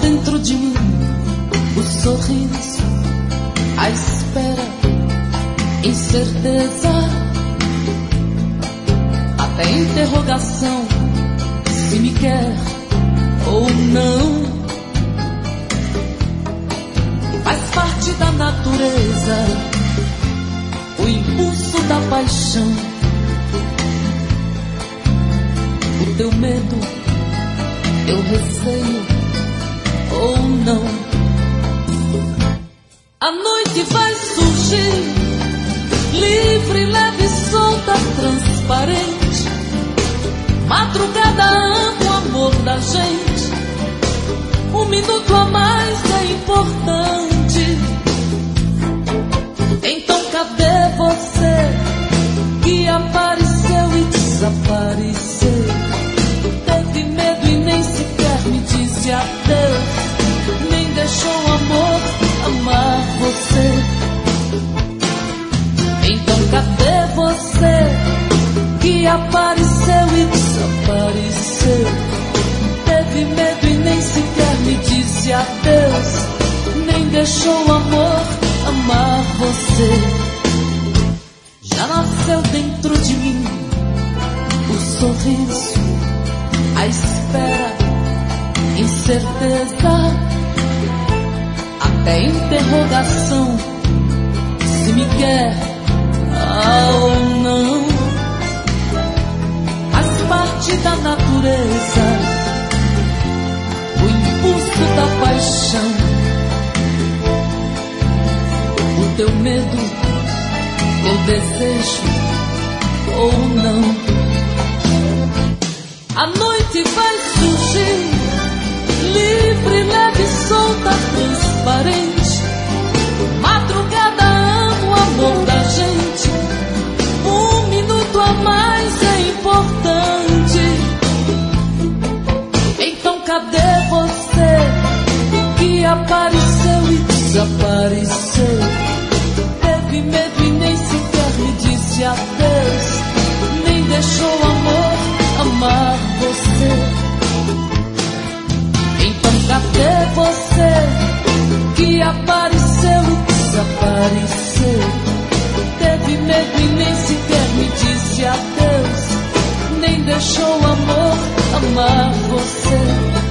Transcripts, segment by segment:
dentro de mim o sorriso, a espera, incerteza, até interrogação, se me quer ou não. Faz parte da natureza o impulso da paixão, o teu medo, eu receio ou não. A noite vai surgir, livre, leve, solta, transparente. Madrugada ama o amor da gente, um minuto a mais é importante. Então cadê você que apareceu e desapareceu? Teve medo e nem sequer me disse adeus, nem deixou o amor amar você. Então cadê você que apareceu e desapareceu? Teve medo e nem sequer me disse adeus, nem deixou o amor amar você. Já nasceu dentro de mim o sorriso, a espera, incerteza, até interrogação, se me quer ou não. Faz parte da natureza o impulso da paixão, o teu medo, o desejo ou não. A noite vai surgir, livre, leve, solta, transparente. Madrugada ama o amor da gente, um minuto a mais é importante. Então cadê você que apareceu e desapareceu? Teve medo e nem sequer me disse adeus, nem deixou o amor amar você. Então cadê você que apareceu e desapareceu? Teve medo e nem sequer me disse adeus, nem deixou o amor amar você.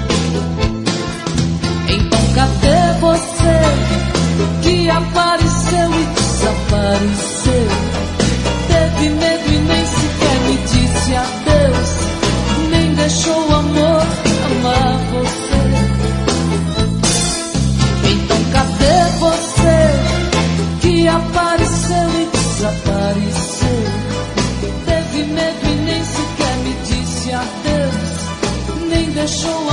Então cadê você que apareceu e desapareceu? Teve medo e nem sequer me disse adeus, nem deixou o amor amar você. Então cadê você que apareceu e desapareceu? Teve medo e nem sequer me disse adeus, nem deixou